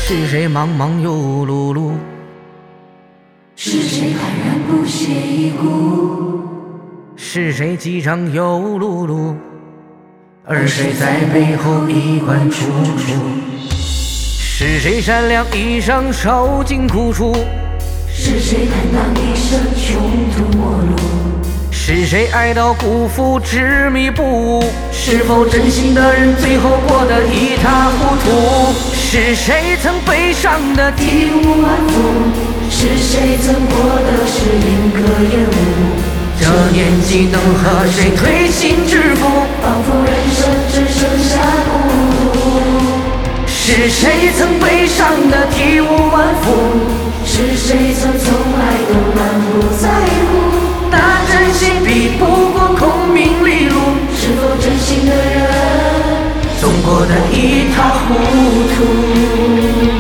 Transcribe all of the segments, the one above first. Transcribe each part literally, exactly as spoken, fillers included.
是谁忙忙又碌碌？ 是谁坦然不屑一顾？ 是谁机场又碌碌？而谁在背后衣冠楚楚？是谁善良一生受尽苦楚？ 是谁坦荡一生穷途末路？ 是谁爱到辜负执迷不悟？是否真心的人最后过得一塌糊涂？是谁曾悲伤的体无完肤？是谁曾过的是莺歌燕舞？ 这年纪能和谁推心置腹？ 仿佛人生只剩下孤独。 是谁曾悲伤的体无完肤？ 是谁曾从来都满不在乎？ 那真心比不过功名利禄， 是否真心的人总过得一塌糊涂？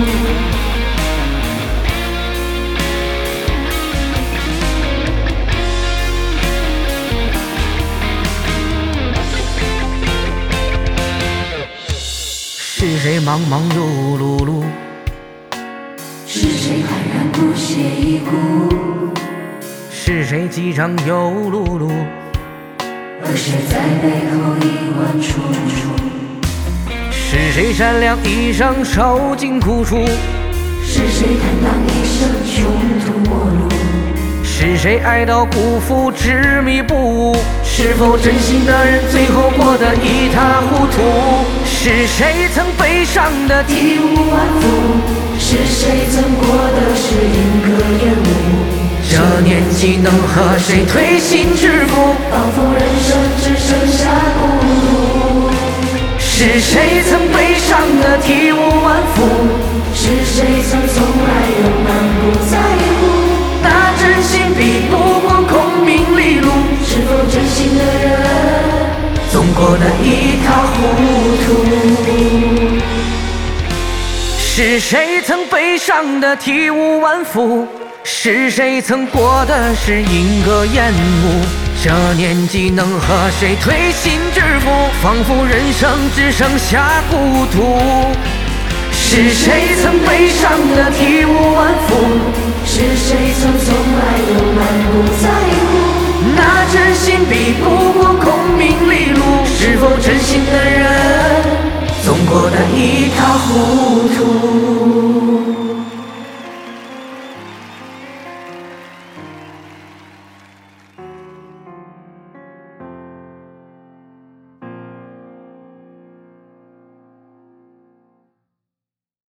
是谁忙忙又碌碌？ 是谁坦然不屑一顾？ 是谁机场又碌碌？ 而谁在背后衣冠楚楚？ 是谁善良一生受尽苦楚？ 是谁坦荡一生穷途末路？ 是谁爱到辜负执迷不悟？是否真心的人最后过得一塌糊涂？是谁曾悲伤的体无完肤？是谁曾过的是莺歌燕舞？ 这年纪能和谁推心置腹？ 仿佛人生只剩下孤独。 是谁曾悲伤的体无完肤？ 是谁曾从来都满不在乎？ 那真心比不过功名利禄， 是否真心的人总过得一塌糊涂？是谁曾悲伤的体无完肤？是谁曾过的是莺歌燕舞？这年纪能和谁推心置腹？仿佛人生只剩下孤独。是谁曾悲伤的体无完肤？ 是谁曾从来都满不在乎？ 那真心比不过功名利禄，是否真心的人总过得一塌糊涂？